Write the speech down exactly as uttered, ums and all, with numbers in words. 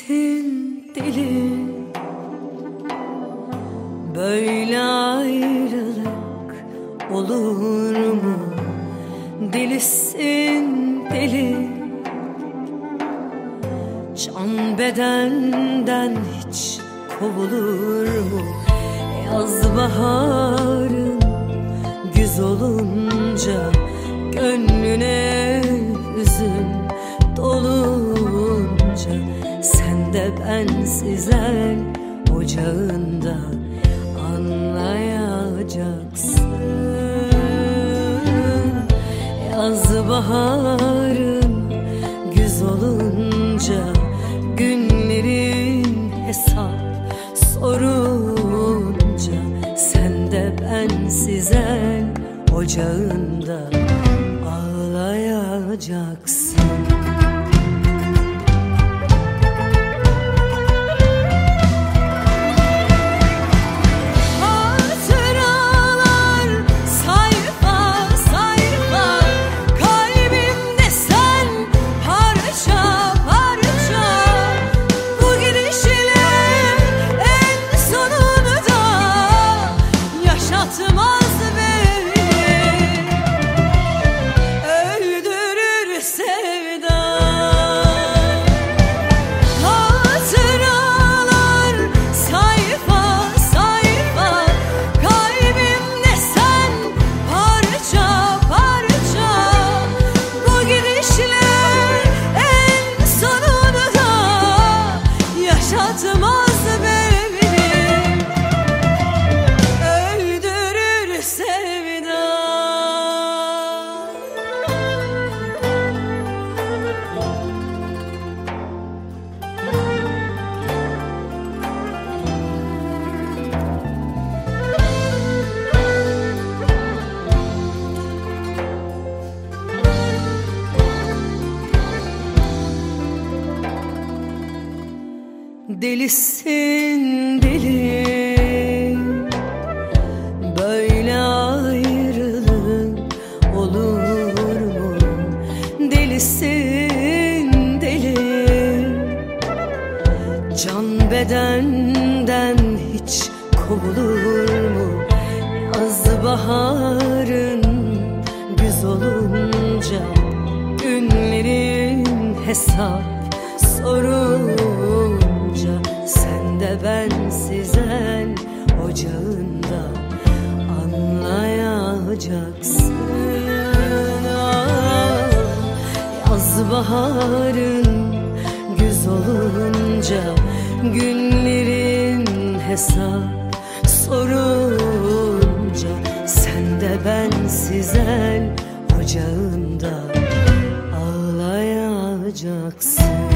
Delisin deli, böyle ayrılık olur mu? Delisin deli, can bedenden hiç kovulur mu? Yaz baharın güz olunca, gönlüne hüzün dolunca, sen de bensizen ocağında anlayacaksın. Yaz baharın güz olunca, günlerin hesap sorunca, sen de bensizen ocağında ağlayacaksın. Delisin deli, böyle ayrılık olur mu? Delisin deli, can bedenden hiç kovulur mu? Yaz baharın güz olunca, günlerin hesap sorunca, sen de bensizen ocağında anlayacaksın. Yaz baharın güz olunca, günlerin hesap sorunca, sen de bensizen ocağında ağlayacaksın.